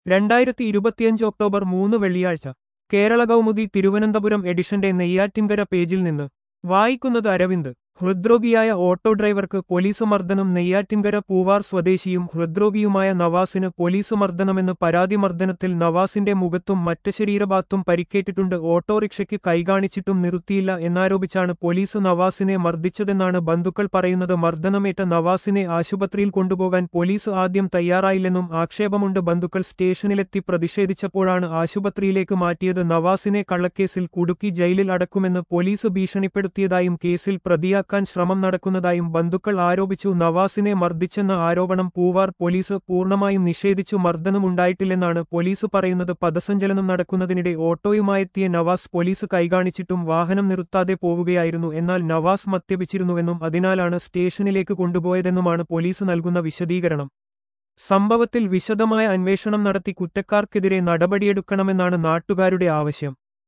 2025 October 3 വെള്ളിയാഴ്ച കേരള കൗമുദി തിരുവനന്തപുരം എഡിഷന്റെ നെയ്യാറ്റിൻകര പേജിൽ നിന്ന് വായിക്കുന്നത് അരവിന്ദ്. ഹൃദ്രോഗിയായ ഓട്ടോ ഡ്രൈവർക്ക് പോലീസ് മർദ്ദനം. നെയ്യാറ്റിൻകര പൂവാർ സ്വദേശിയും ഹൃദ്രോഗിയുമായ നവാസിന് പോലീസ് മർദ്ദനമെന്ന് പരാതി. മർദ്ദനത്തിൽ നവാസിന്റെ മുഖത്തും മറ്റ് ശരീരഭാഗത്തും പരിക്കേറ്റിട്ടുണ്ട്. ഓട്ടോറിക്ഷയ്ക്ക് കൈകാണിച്ചിട്ടും നിർത്തിയില്ല എന്നാരോപിച്ചാണ് പോലീസ് നവാസിനെ മർദ്ദിച്ചതെന്നാണ് ബന്ധുക്കൾ പറയുന്നത്. മർദ്ദനമേറ്റ നവാസിനെ ആശുപത്രിയിൽ കൊണ്ടുപോകാൻ പോലീസ് ആദ്യം തയ്യാറായില്ലെന്നും ആക്ഷേപമുണ്ട്. ബന്ധുക്കൾ സ്റ്റേഷനിലെത്തി പ്രതിഷേധിച്ചപ്പോഴാണ് ആശുപത്രിയിലേക്ക് മാറ്റിയത്. നവാസിനെ കള്ളക്കേസിൽ കുടുക്കി ജയിലിൽ അടക്കുമെന്ന് പോലീസ് ഭീഷണിപ്പെടുത്തിയതായും കേസിൽ പ്രതിയാക്കാൻ ശ്രമം നടക്കുന്നതായും ബന്ധുക്കൾ ആരോപിച്ചു. നവാസിനെ മർദ്ദിച്ചെന്ന ആരോപണം പൂവാർ പോലീസ് പൂർണ്ണമായും നിഷേധിച്ചു. മർദ്ദനമുണ്ടായിട്ടില്ലെന്നാണ് പോലീസ് പറയുന്നത്. പഥസഞ്ചലനം നടക്കുന്നതിനിടെ ഓട്ടോയുമായെത്തിയ നവാസ് പോലീസ് കൈകാണിച്ചിട്ടും വാഹനം നിർത്താതെ പോവുകയായിരുന്നു. എന്നാൽ നവാസ് മദ്യപിച്ചിരുന്നുവെന്നും അതിനാലാണ് സ്റ്റേഷനിലേക്ക് കൊണ്ടുപോയതെന്നുമാണ് പോലീസ് നൽകുന്ന വിശദീകരണം. സംഭവത്തിൽ വിശദമായ അന്വേഷണം നടത്തി കുറ്റക്കാർക്കെതിരെ നടപടിയെടുക്കണമെന്നാണ് നാട്ടുകാരുടെ ആവശ്യം.